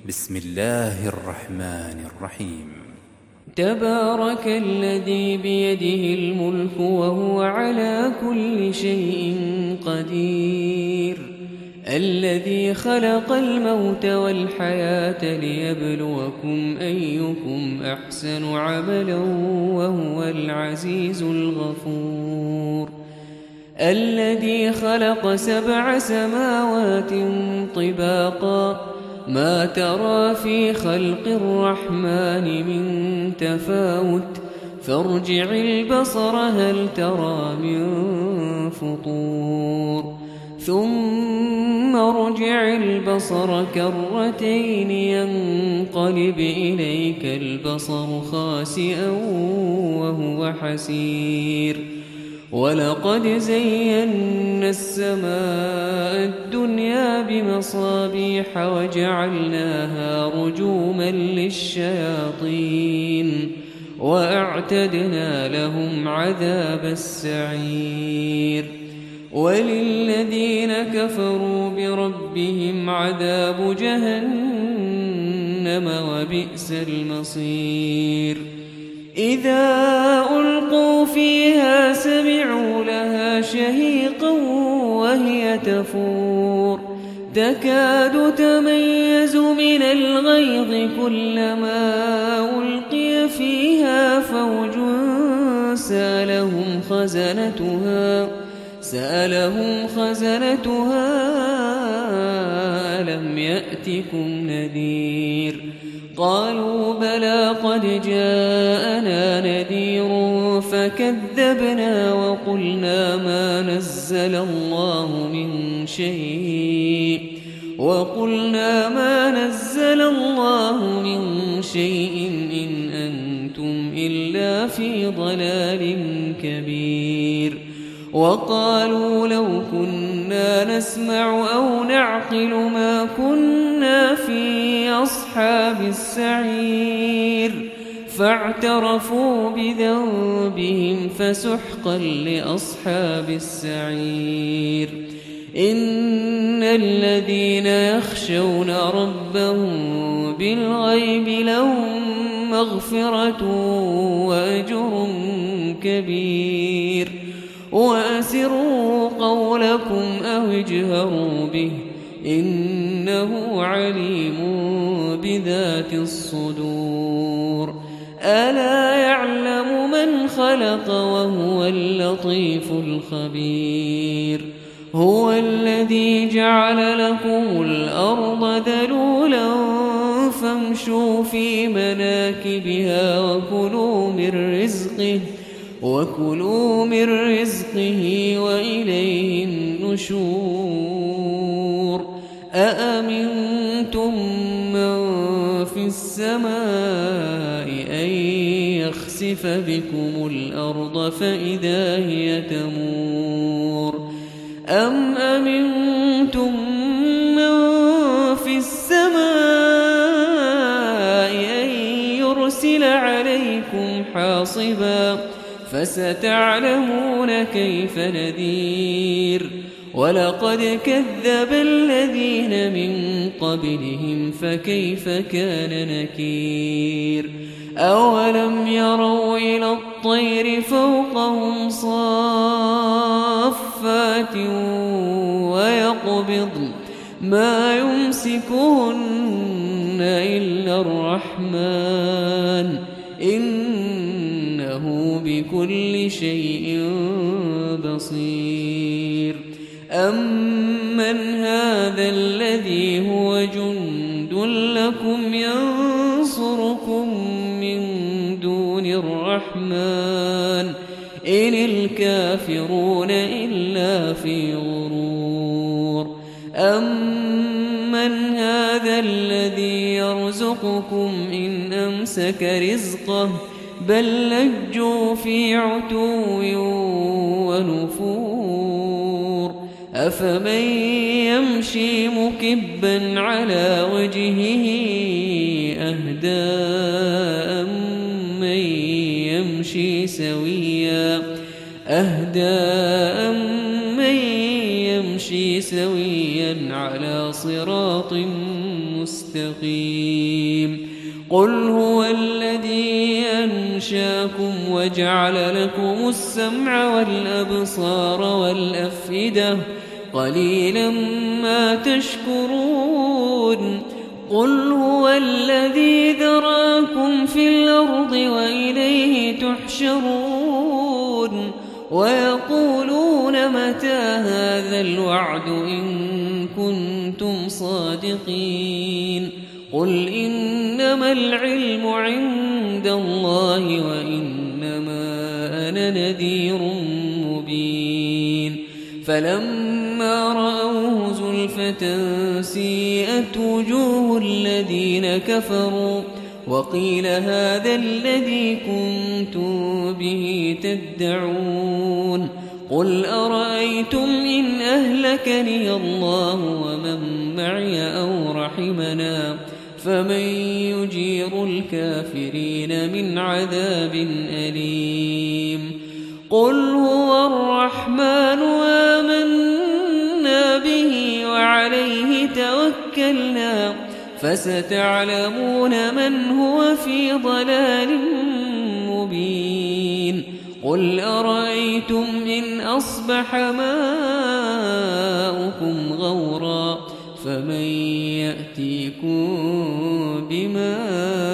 بسم الله الرحمن الرحيم. تبارك الذي بيده الملك وهو على كل شيء قدير، الذي خلق الموت والحياة ليبلوكم أيكم أحسن عملا وهو العزيز الغفور، الذي خلق 7 سماوات طباقا ما ترى في خلق الرحمن من تفاوت فارجع البصر هل ترى من فطور ثم ارجع البصر كرتين ينقلب إليك البصر خاسئا وهو حسير، ولقد زينا السماء الدنيا بمصابيح وجعلناها رجوما للشياطين وأعتدنا لهم عذاب السعير، وللذين كفروا بربهم عذاب جهنم وبئس المصير. إذا ألقوا فيها سمعوا لها شهيقا وهي تفور تكاد تميز من الغيظ كلما ألقي فيها فوج سألهم خزنتها ألم يأتكم نذير؟ قالوا بلى قد جاءنا نذير فكذبنا وقلنا ما نزل الله من شيء إن أنتم إلا في ضلال كبير. وقالوا لو كنا نسمع أو نعقل ما كنا في أصحاب السعير، فاعترفوا بذنبهم فسحقا لأصحاب السعير. إن الذين يخشون ربهم بالغيب لهم مغفرة وأجر كبير، وأسروا قولكم أو اجهروا به إنه عليم بذات الصدور. ألا يعلم من خلق وهو اللطيف الخبير. هو الذي جعل لكم الأرض ذلولا فامشوا في مناكبها وكلوا من رزقه وإليه النشور. أأمنتم من في السماء أن يخسف بكم الأرض فإذا هي تمور، أم أمنتم من في السماء أن يرسل عليكم حاصبا فستعلمون كيف نذير. ولقد كذب الذين من قبلهم فكيف كان نكير. أولم يروا إلى الطير فوقهم صافات ويقبضن ما يمسكهن إلا الرحمن إنه بكل شيء بصير. أمن هذا الذي هو جند لكم ينصركم من دون الرحمن إن الكافرون إلا في غرور. أمن هذا الذي يرزقكم إن أمسك رزقه بل لجوا في عتو ونفور. أفمن يمشي مكبا على وجهه أهدى أمن يمشي سويا على صراط مستقيم. مستقيم قل هو الذي أنشاكم وجعل لكم السمع والأبصار والأفئدة قليلا ما تشكرون قل هو الذي ذراكم في الأرض وإليه تحشرون ويقولون متى هذا الوعد إن كنتم صادقين قل إنما العلم عند الله وإنما أنا نذير مبين فلما رأوه زلفة سيئت وجوه الذين كفروا وقيل هذا الذي كنتم به تدعون قل أرأيتم إن أهلكني الله ومن معي أو رحمنا فمن يجير الكافرين من عذاب أليم قل هو الرحمن آمنا به وعليه توكلنا فستعلمون من هو في ضلال مبين قل أرأيتم إن أصبح ماؤكم غورا فمن يأتيكم بماء